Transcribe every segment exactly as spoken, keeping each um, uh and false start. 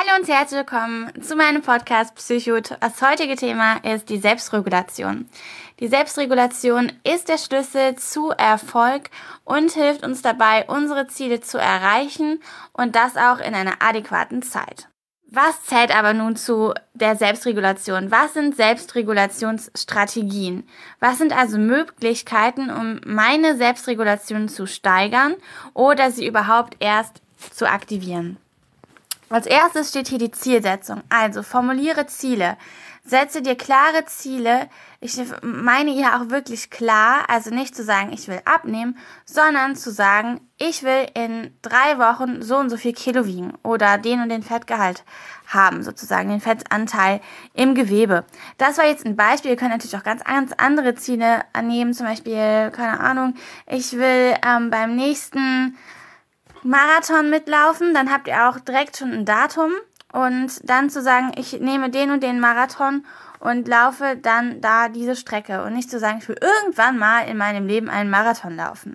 Hallo und herzlich willkommen zu meinem Podcast Psycho. Das heutige Thema ist die Selbstregulation. Die Selbstregulation ist der Schlüssel zu Erfolg und hilft uns dabei, unsere Ziele zu erreichen und das auch in einer adäquaten Zeit. Was zählt aber nun zu der Selbstregulation? Was sind Selbstregulationsstrategien? Was sind also Möglichkeiten, um meine Selbstregulation zu steigern oder sie überhaupt erst zu aktivieren? Als erstes steht hier die Zielsetzung. Also formuliere Ziele. Setze dir klare Ziele. Ich meine hier auch wirklich klar, also nicht zu sagen, ich will abnehmen, sondern zu sagen, ich will in drei Wochen so und so viel Kilo wiegen oder den und den Fettgehalt haben, sozusagen den Fettanteil im Gewebe. Das war jetzt ein Beispiel. Ihr könnt natürlich auch ganz, ganz andere Ziele annehmen, zum Beispiel, keine Ahnung, ich will ähm, beim nächsten Marathon mitlaufen, dann habt ihr auch direkt schon ein Datum und dann zu sagen, ich nehme den und den Marathon und laufe dann da diese Strecke und nicht zu sagen, ich will irgendwann mal in meinem Leben einen Marathon laufen.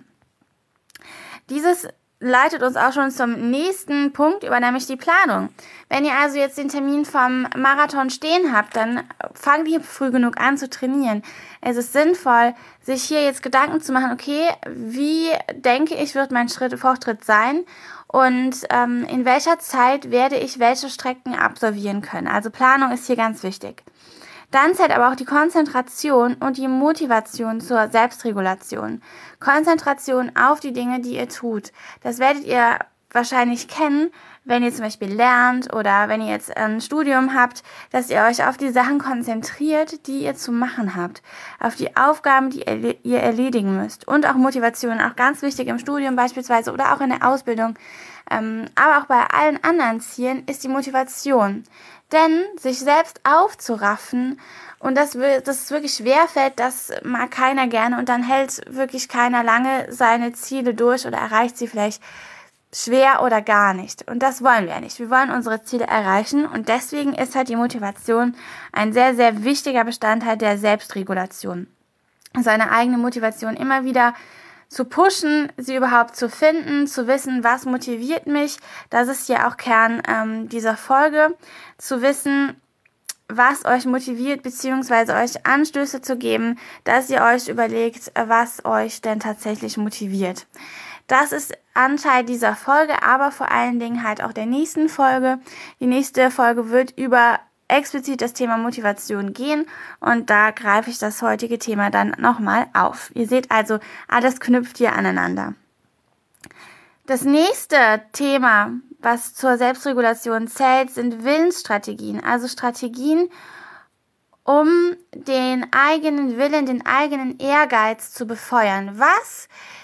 Dieses leitet uns auch schon zum nächsten Punkt über, nämlich die Planung. Wenn ihr also jetzt den Termin vom Marathon stehen habt, dann fangt ihr früh genug an zu trainieren. Es ist sinnvoll, sich hier jetzt Gedanken zu machen, okay, wie denke ich, wird mein Schritt, Fortschritt sein und ähm, in welcher Zeit werde ich welche Strecken absolvieren können. Also Planung ist hier ganz wichtig. Dann zählt aber auch die Konzentration und die Motivation zur Selbstregulation. Konzentration auf die Dinge, die ihr tut. Das werdet ihr wahrscheinlich kennen, wenn ihr zum Beispiel lernt oder wenn ihr jetzt ein Studium habt, dass ihr euch auf die Sachen konzentriert, die ihr zu machen habt. Auf die Aufgaben, die ihr erledigen müsst. Und auch Motivation, auch ganz wichtig im Studium beispielsweise oder auch in der Ausbildung. Ähm, aber auch bei allen anderen Zielen ist die Motivation. Denn sich selbst aufzuraffen und das, das ist wirklich schwerfällt, das mag keiner gerne und dann hält wirklich keiner lange seine Ziele durch oder erreicht sie vielleicht schwer oder gar nicht. Und das wollen wir ja nicht. Wir wollen unsere Ziele erreichen und deswegen ist halt die Motivation ein sehr, sehr wichtiger Bestandteil der Selbstregulation. Seine eigene Motivation immer wieder zu pushen, sie überhaupt zu finden, zu wissen, was motiviert mich. Das ist ja auch Kern ähm, dieser Folge, zu wissen, was euch motiviert, beziehungsweise euch Anstöße zu geben, dass ihr euch überlegt, was euch denn tatsächlich motiviert. Das ist Anteil dieser Folge, aber vor allen Dingen halt auch der nächsten Folge. Die nächste Folge wird über explizit das Thema Motivation gehen und da greife ich das heutige Thema dann nochmal auf. Ihr seht also, alles knüpft hier aneinander. Das nächste Thema, was zur Selbstregulation zählt, sind Willensstrategien, also Strategien, um den eigenen Willen, den eigenen Ehrgeiz zu befeuern. Was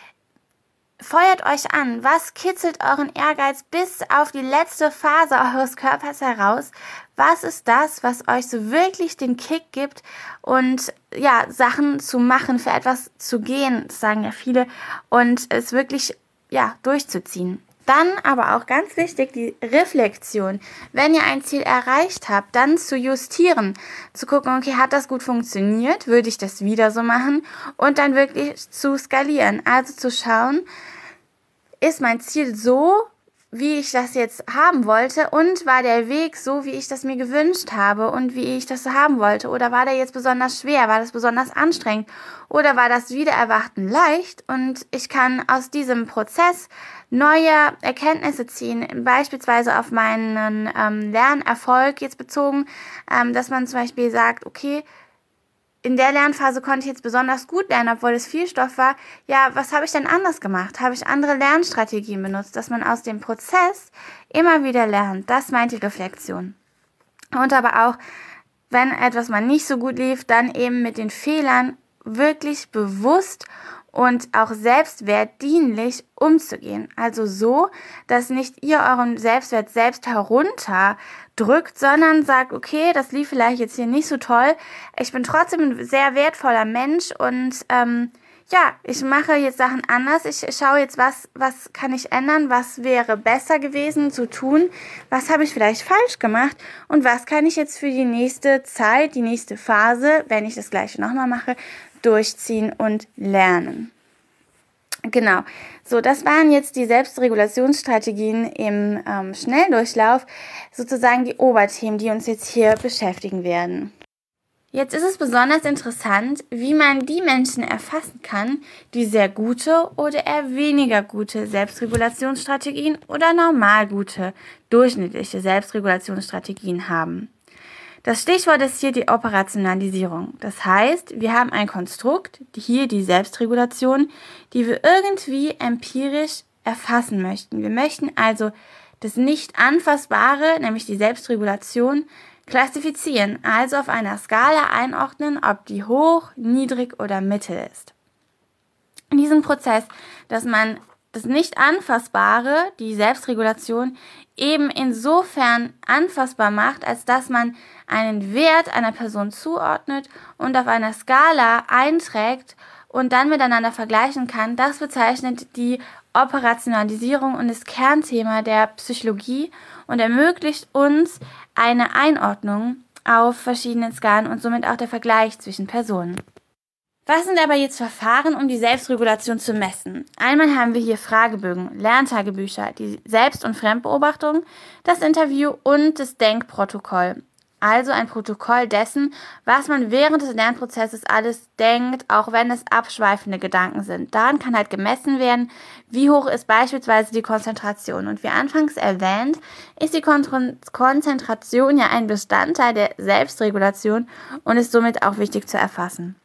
feuert euch an? Was kitzelt euren Ehrgeiz bis auf die letzte Phase eures Körpers heraus? Was ist das, was euch so wirklich den Kick gibt und ja, Sachen zu machen, für etwas zu gehen, das sagen ja viele, und es wirklich ja, durchzuziehen. Dann aber auch ganz wichtig die Reflexion. Wenn ihr ein Ziel erreicht habt, dann zu justieren, zu gucken, okay, hat das gut funktioniert, würde ich das wieder so machen und dann wirklich zu skalieren, also zu schauen, ist mein Ziel so, wie ich das jetzt haben wollte und war der Weg so, wie ich das mir gewünscht habe und wie ich das so haben wollte oder war der jetzt besonders schwer, war das besonders anstrengend oder war das wider Erwarten leicht und ich kann aus diesem Prozess neue Erkenntnisse ziehen, beispielsweise auf meinen ähm, Lernerfolg jetzt bezogen, ähm, dass man zum Beispiel sagt, okay, in der Lernphase konnte ich jetzt besonders gut lernen, obwohl es viel Stoff war. Ja, was habe ich denn anders gemacht? Habe ich andere Lernstrategien benutzt, dass man aus dem Prozess immer wieder lernt? Das meint die Reflexion. Und aber auch, wenn etwas mal nicht so gut lief, dann eben mit den Fehlern wirklich bewusst und auch selbstwertdienlich umzugehen. Also so, dass nicht ihr euren Selbstwert selbst herunterdrückt, sondern sagt, okay, das lief vielleicht jetzt hier nicht so toll, ich bin trotzdem ein sehr wertvoller Mensch und ähm, ja, ich mache jetzt Sachen anders, ich schaue jetzt, was, was kann ich ändern, was wäre besser gewesen zu tun, was habe ich vielleicht falsch gemacht und was kann ich jetzt für die nächste Zeit, die nächste Phase, wenn ich das gleiche nochmal mache, durchziehen und lernen. Genau, so das waren jetzt die Selbstregulationsstrategien im ähm, Schnelldurchlauf, sozusagen die Oberthemen, die uns jetzt hier beschäftigen werden. Jetzt ist es besonders interessant, wie man die Menschen erfassen kann, die sehr gute oder eher weniger gute Selbstregulationsstrategien oder normal gute, durchschnittliche Selbstregulationsstrategien haben. Das Stichwort ist hier die Operationalisierung. Das heißt, wir haben ein Konstrukt, hier die Selbstregulation, die wir irgendwie empirisch erfassen möchten. Wir möchten also das nicht Anfassbare, nämlich die Selbstregulation, klassifizieren, also auf einer Skala einordnen, ob die hoch, niedrig oder mittel ist. In diesem Prozess, dass man das nicht Anfassbare, die Selbstregulation, eben insofern anfassbar macht, als dass man einen Wert einer Person zuordnet und auf einer Skala einträgt und dann miteinander vergleichen kann, das bezeichnet die Operationalisierung und ist Kernthema der Psychologie und ermöglicht uns eine Einordnung auf verschiedenen Skalen und somit auch der Vergleich zwischen Personen. Was sind aber jetzt Verfahren, um die Selbstregulation zu messen? Einmal haben wir hier Fragebögen, Lerntagebücher, die Selbst- und Fremdbeobachtung, das Interview und das Denkprotokoll. Also ein Protokoll dessen, was man während des Lernprozesses alles denkt, auch wenn es abschweifende Gedanken sind. Daran kann halt gemessen werden, wie hoch ist beispielsweise die Konzentration. Und wie anfangs erwähnt, ist die Kon- Konzentration ja ein Bestandteil der Selbstregulation und ist somit auch wichtig zu erfassen.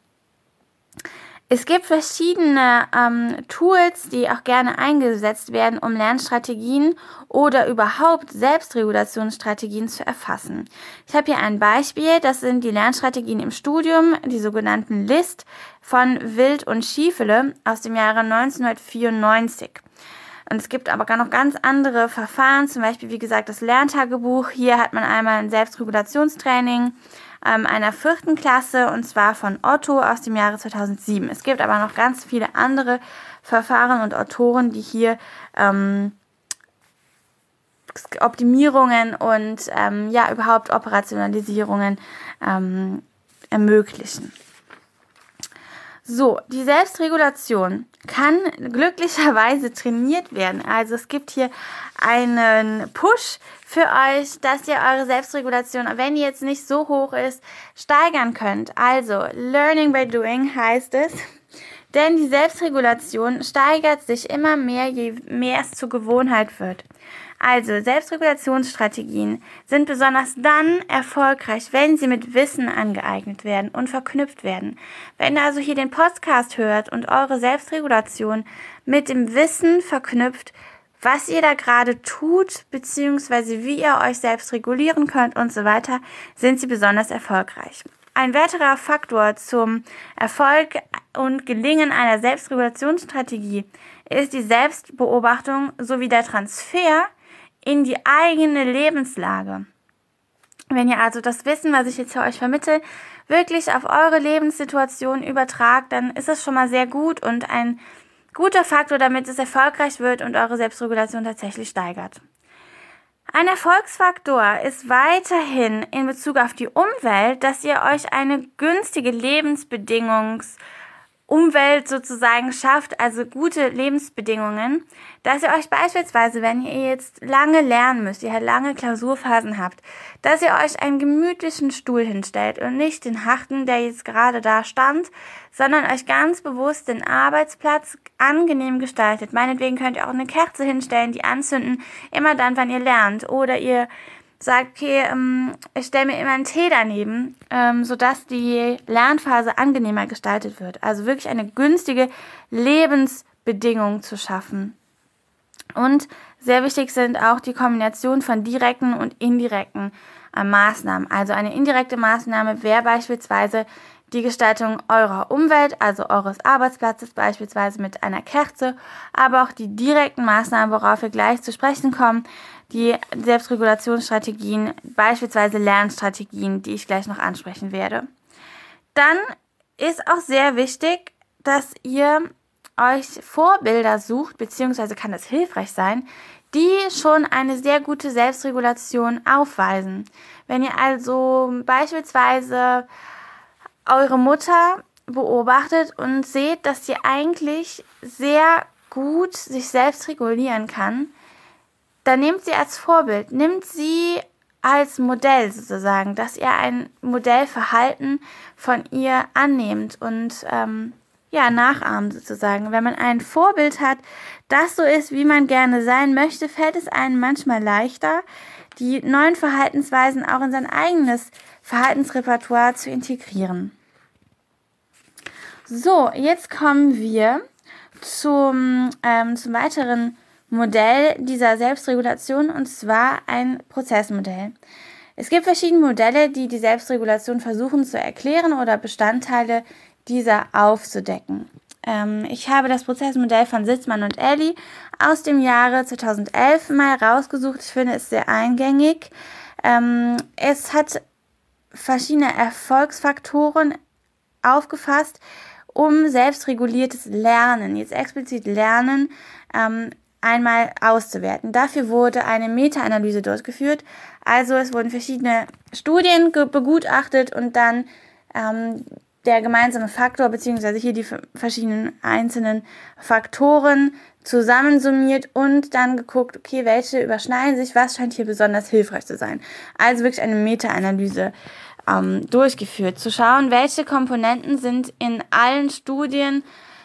Es gibt verschiedene ähm, Tools, die auch gerne eingesetzt werden, um Lernstrategien oder überhaupt Selbstregulationsstrategien zu erfassen. Ich habe hier ein Beispiel, das sind die Lernstrategien im Studium, die sogenannten L I S T von Wild und Schiefele aus dem Jahre neunzehnhundertvierundneunzig. Und es gibt aber noch ganz andere Verfahren, zum Beispiel, wie gesagt, das Lerntagebuch. Hier hat man einmal ein Selbstregulationstraining ähm, einer vierten Klasse, und zwar von Otto aus dem Jahre zweitausendsieben. Es gibt aber noch ganz viele andere Verfahren und Autoren, die hier ähm, Optimierungen und ähm, ja überhaupt Operationalisierungen ähm, ermöglichen. So, die Selbstregulation kann glücklicherweise trainiert werden. Also es gibt hier einen Push für euch, dass ihr eure Selbstregulation, wenn die jetzt nicht so hoch ist, steigern könnt. Also Learning by Doing heißt es. Denn die Selbstregulation steigert sich immer mehr, je mehr es zur Gewohnheit wird. Also Selbstregulationsstrategien sind besonders dann erfolgreich, wenn sie mit Wissen angeeignet werden und verknüpft werden. Wenn ihr also hier den Podcast hört und eure Selbstregulation mit dem Wissen verknüpft, was ihr da gerade tut, beziehungsweise wie ihr euch selbst regulieren könnt und so weiter, sind sie besonders erfolgreich. Ein weiterer Faktor zum Erfolg und Gelingen einer Selbstregulationsstrategie ist die Selbstbeobachtung sowie der Transfer in die eigene Lebenslage. Wenn ihr also das Wissen, was ich jetzt für euch vermittle, wirklich auf eure Lebenssituation übertragt, dann ist es schon mal sehr gut und ein guter Faktor, damit es erfolgreich wird und eure Selbstregulation tatsächlich steigert. Ein Erfolgsfaktor ist weiterhin in Bezug auf die Umwelt, dass ihr euch eine günstige Lebensbedingungs Umwelt sozusagen schafft, also gute Lebensbedingungen, dass ihr euch beispielsweise, wenn ihr jetzt lange lernen müsst, ihr lange Klausurphasen habt, dass ihr euch einen gemütlichen Stuhl hinstellt und nicht den harten, der jetzt gerade da stand, sondern euch ganz bewusst den Arbeitsplatz angenehm gestaltet. Meinetwegen könnt ihr auch eine Kerze hinstellen, die anzünden, immer dann, wann ihr lernt, oder ihr sagt, okay, ähm, ich stelle mir immer einen Tee daneben, ähm, sodass die Lernphase angenehmer gestaltet wird. Also wirklich eine günstige Lebensbedingung zu schaffen. Und sehr wichtig sind auch die Kombination von direkten und indirekten äh, Maßnahmen. Also eine indirekte Maßnahme wäre beispielsweise die Gestaltung eurer Umwelt, also eures Arbeitsplatzes beispielsweise mit einer Kerze, aber auch die direkten Maßnahmen, worauf wir gleich zu sprechen kommen, die Selbstregulationsstrategien, beispielsweise Lernstrategien, die ich gleich noch ansprechen werde. Dann ist auch sehr wichtig, dass ihr euch Vorbilder sucht, beziehungsweise kann das hilfreich sein, die schon eine sehr gute Selbstregulation aufweisen. Wenn ihr also beispielsweise eure Mutter beobachtet und seht, dass sie eigentlich sehr gut sich selbst regulieren kann, dann nehmt sie als Vorbild, nehmt sie als Modell sozusagen, dass ihr ein Modellverhalten von ihr annehmt und ähm, ja, nachahmt sozusagen. Wenn man ein Vorbild hat, das so ist, wie man gerne sein möchte, fällt es einem manchmal leichter, die neuen Verhaltensweisen auch in sein eigenes Verhaltensrepertoire zu integrieren. So, jetzt kommen wir zum, ähm, zum weiteren Modell dieser Selbstregulation, und zwar ein Prozessmodell. Es gibt verschiedene Modelle, die die Selbstregulation versuchen zu erklären oder Bestandteile dieser aufzudecken. Ähm, ich habe das Prozessmodell von Sitzmann und Elli aus dem Jahre zweitausendelf mal rausgesucht. Ich finde es sehr eingängig. Ähm, es hat verschiedene Erfolgsfaktoren aufgefasst, um selbstreguliertes Lernen, jetzt explizit Lernen, ähm, einmal auszuwerten. Dafür wurde eine Meta-Analyse durchgeführt. Also es wurden verschiedene Studien ge- begutachtet und dann ähm, der gemeinsame Faktor, beziehungsweise hier die f- verschiedenen einzelnen Faktoren zusammensummiert und dann geguckt, okay, welche überschneiden sich, was scheint hier besonders hilfreich zu sein. Also wirklich eine Meta-Analyse ähm, durchgeführt, zu schauen, welche Komponenten sind in allen Studien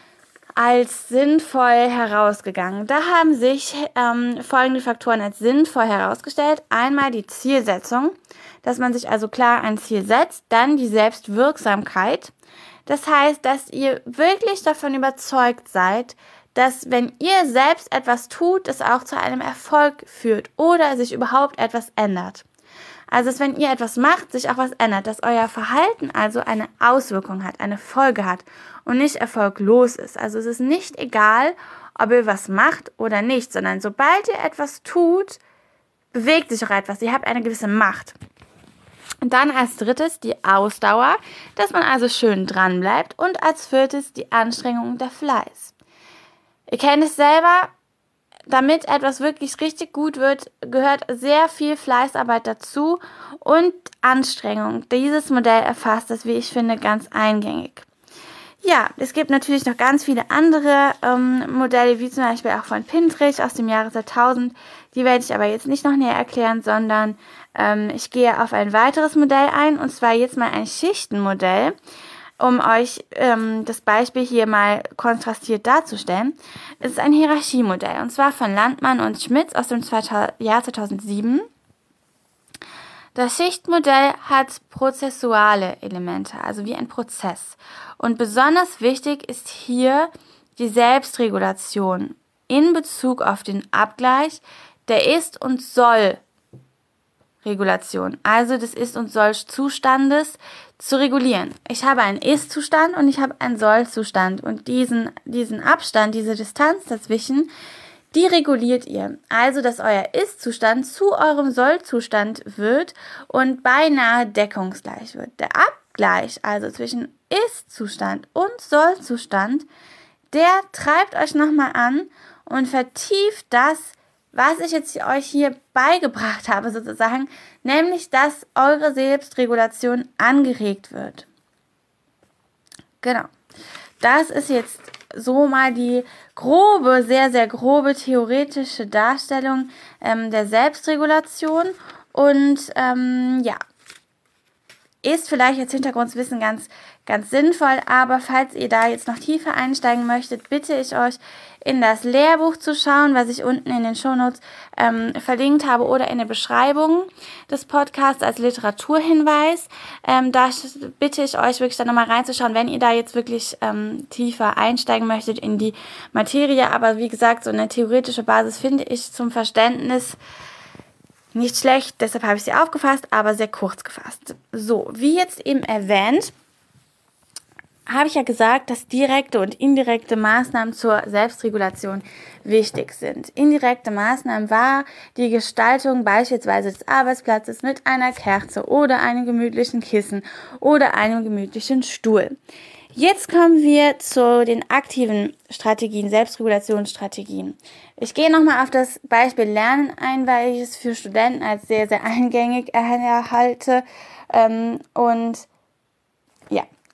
als sinnvoll herausgegangen. Da haben sich ähm, folgende Faktoren als sinnvoll herausgestellt. Einmal die Zielsetzung, dass man sich also klar ein Ziel setzt. Dann die Selbstwirksamkeit. Das heißt, dass ihr wirklich davon überzeugt seid, dass wenn ihr selbst etwas tut, es auch zu einem Erfolg führt oder sich überhaupt etwas ändert. Also, dass wenn ihr etwas macht, sich auch was ändert, dass euer Verhalten also eine Auswirkung hat, eine Folge hat und nicht erfolglos ist. Also es ist nicht egal, ob ihr was macht oder nicht, sondern sobald ihr etwas tut, bewegt sich auch etwas. Ihr habt eine gewisse Macht. Und dann als drittes die Ausdauer, dass man also schön dran bleibt. Und als viertes die Anstrengung und der Fleiß. Ihr kennt es selber, damit etwas wirklich richtig gut wird, gehört sehr viel Fleißarbeit dazu und Anstrengung. Dieses Modell erfasst das, wie ich finde, ganz eingängig. Ja, es gibt natürlich noch ganz viele andere ähm, Modelle, wie zum Beispiel auch von Pinterich aus dem Jahre zweitausend. Die werde ich aber jetzt nicht noch näher erklären, sondern ähm, ich gehe auf ein weiteres Modell ein, und zwar jetzt mal ein Schichtenmodell, um euch ähm, das Beispiel hier mal kontrastiert darzustellen. Es ist ein Hierarchiemodell, und zwar von Landmann und Schmitz aus dem Jahr zweitausendsieben. Das Schichtmodell hat prozessuale Elemente, also wie ein Prozess. Und besonders wichtig ist hier die Selbstregulation in Bezug auf den Abgleich der Ist- und Soll-Regulation, also des Ist- und Soll-Zustandes zu regulieren. Ich habe einen Ist-Zustand und ich habe einen Soll-Zustand, und diesen, diesen Abstand, diese Distanz dazwischen, die reguliert ihr. Also, dass euer Ist-Zustand zu eurem Soll-Zustand wird und beinahe deckungsgleich wird. Der Abgleich, also zwischen Ist-Zustand und Soll-Zustand, der treibt euch nochmal an und vertieft das, was ich jetzt euch hier beigebracht habe sozusagen, nämlich, dass eure Selbstregulation angeregt wird. Genau. Das ist jetzt so mal die grobe, sehr, sehr grobe theoretische Darstellung ähm, der Selbstregulation. Und ähm, ja, ist vielleicht als Hintergrundwissen ganz, ganz sinnvoll, aber falls ihr da jetzt noch tiefer einsteigen möchtet, bitte ich euch, in das Lehrbuch zu schauen, was ich unten in den Shownotes ähm, verlinkt habe, oder in der Beschreibung des Podcasts als Literaturhinweis. Ähm, da bitte ich euch wirklich dann nochmal reinzuschauen, wenn ihr da jetzt wirklich ähm, tiefer einsteigen möchtet in die Materie. Aber wie gesagt, so eine theoretische Basis finde ich zum Verständnis nicht schlecht, deshalb habe ich sie aufgefasst, aber sehr kurz gefasst. So, wie jetzt eben erwähnt, habe ich ja gesagt, dass direkte und indirekte Maßnahmen zur Selbstregulation wichtig sind. Indirekte Maßnahmen war die Gestaltung beispielsweise des Arbeitsplatzes mit einer Kerze oder einem gemütlichen Kissen oder einem gemütlichen Stuhl. Jetzt kommen wir zu den aktiven Strategien, Selbstregulationsstrategien. Ich gehe nochmal auf das Beispiel Lernen ein, weil ich es für Studenten als sehr, sehr eingängig erhalte. Und ja,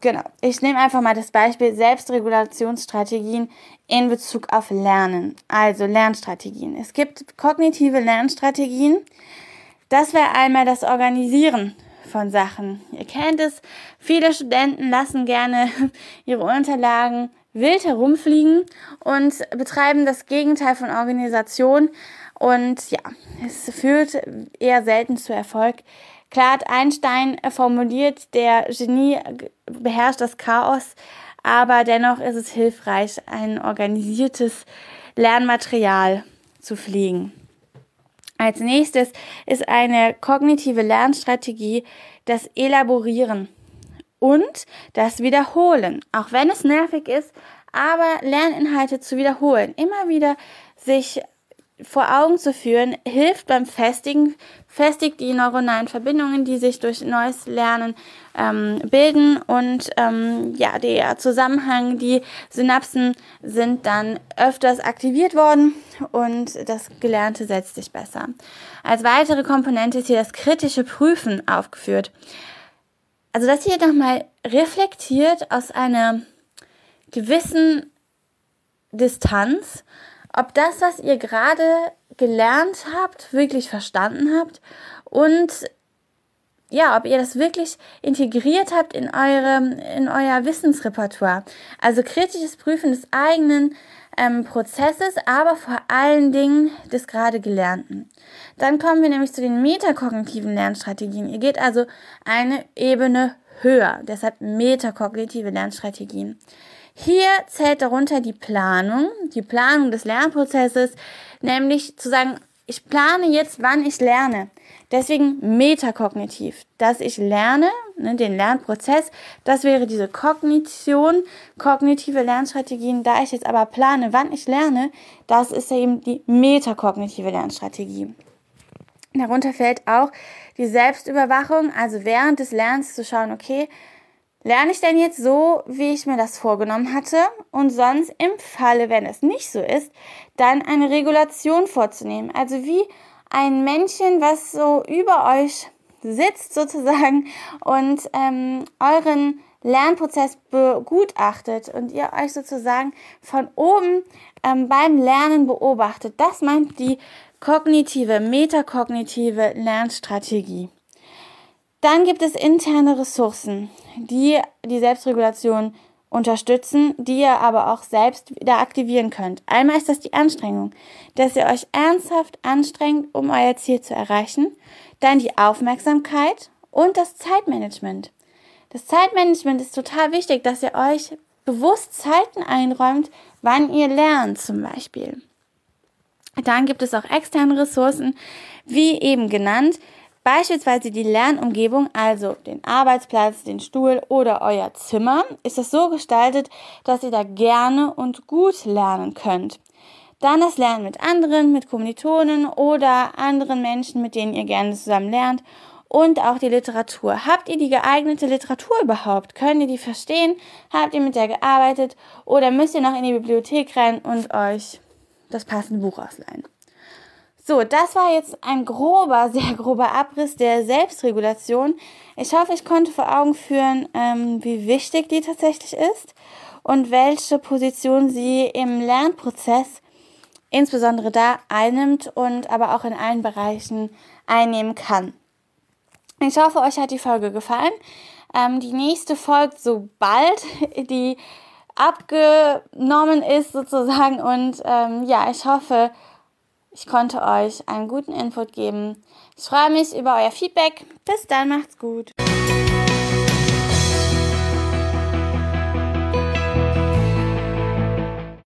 genau, ich nehme einfach mal das Beispiel Selbstregulationsstrategien in Bezug auf Lernen, also Lernstrategien. Es gibt kognitive Lernstrategien. Das wäre einmal das Organisieren von Sachen. Ihr kennt es, viele Studenten lassen gerne ihre Unterlagen wild herumfliegen und betreiben das Gegenteil von Organisation. Und ja, es führt eher selten zu Erfolg. Klar hat Einstein formuliert, der Genie beherrscht das Chaos, aber dennoch ist es hilfreich, ein organisiertes Lernmaterial zu pflegen. Als nächstes ist eine kognitive Lernstrategie das Elaborieren und das Wiederholen. Auch wenn es nervig ist, aber Lerninhalte zu wiederholen, immer wieder sich vor Augen zu führen, hilft beim Festigen, festigt die neuronalen Verbindungen, die sich durch neues Lernen ähm, bilden und ähm, ja, der Zusammenhang, die Synapsen sind dann öfters aktiviert worden und das Gelernte setzt sich besser. Als weitere Komponente ist hier das kritische Prüfen aufgeführt. Also das hier nochmal reflektiert aus einer gewissen Distanz, ob das, was ihr gerade gelernt habt, wirklich verstanden habt und ja, ob ihr das wirklich integriert habt in eure, in euer Wissensrepertoire. Also kritisches Prüfen des eigenen ähm, Prozesses, aber vor allen Dingen des gerade Gelernten. Dann kommen wir nämlich zu den metakognitiven Lernstrategien. Ihr geht also eine Ebene höher, deshalb metakognitive Lernstrategien. Hier zählt darunter die Planung, die Planung des Lernprozesses, nämlich zu sagen, ich plane jetzt, wann ich lerne. Deswegen metakognitiv, dass ich lerne, ne, den Lernprozess, das wäre diese Kognition, kognitive Lernstrategien. Da ich jetzt aber plane, wann ich lerne, das ist ja eben die metakognitive Lernstrategie. Darunter fällt auch die Selbstüberwachung, also während des Lernens zu schauen, okay, lerne ich denn jetzt so, wie ich mir das vorgenommen hatte? Und sonst im Falle, wenn es nicht so ist, dann eine Regulation vorzunehmen. Also wie ein Männchen, was so über euch sitzt sozusagen und ähm, euren Lernprozess begutachtet und ihr euch sozusagen von oben ähm, beim Lernen beobachtet. Das meint die kognitive, metakognitive Lernstrategie. Dann gibt es interne Ressourcen, die die Selbstregulation unterstützen, die ihr aber auch selbst wieder aktivieren könnt. Einmal ist das die Anstrengung, dass ihr euch ernsthaft anstrengt, um euer Ziel zu erreichen. Dann die Aufmerksamkeit und das Zeitmanagement. Das Zeitmanagement ist total wichtig, dass ihr euch bewusst Zeiten einräumt, wann ihr lernt zum Beispiel. Dann gibt es auch externe Ressourcen, wie eben genannt, beispielsweise die Lernumgebung, also den Arbeitsplatz, den Stuhl oder euer Zimmer, ist es so gestaltet, dass ihr da gerne und gut lernen könnt. Dann das Lernen mit anderen, mit Kommilitonen oder anderen Menschen, mit denen ihr gerne zusammen lernt. Und auch die Literatur. Habt ihr die geeignete Literatur überhaupt? Könnt ihr die verstehen? Habt ihr mit der gearbeitet? Oder müsst ihr noch in die Bibliothek rennen und euch das passende Buch ausleihen? So, das war jetzt ein grober, sehr grober Abriss der Selbstregulation. Ich hoffe, ich konnte vor Augen führen, ähm, wie wichtig die tatsächlich ist und welche Position sie im Lernprozess insbesondere da einnimmt und aber auch in allen Bereichen einnehmen kann. Ich hoffe, euch hat die Folge gefallen. Ähm, die nächste folgt so bald, die abgenommen ist sozusagen und ähm, ja, ich hoffe, ich konnte euch einen guten Input geben. Ich freue mich über euer Feedback. Bis dann, macht's gut.